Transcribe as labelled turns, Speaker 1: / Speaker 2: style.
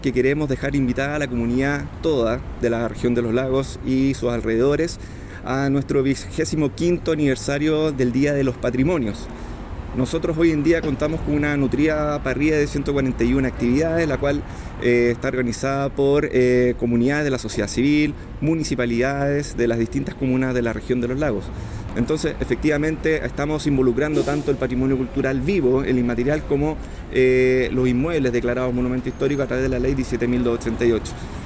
Speaker 1: que queremos dejar invitada a la comunidad toda de la región de los lagos y sus alrededores a nuestro 25º aniversario del Día de los Patrimonios. Nosotros hoy en día contamos con una nutrida parrilla de 141 actividades, la cual está organizada por comunidades de la sociedad civil, municipalidades de las distintas comunas de la región de los lagos. Entonces, efectivamente, estamos involucrando tanto el patrimonio cultural vivo, el inmaterial, como los inmuebles declarados monumento histórico a través de la ley 17.288.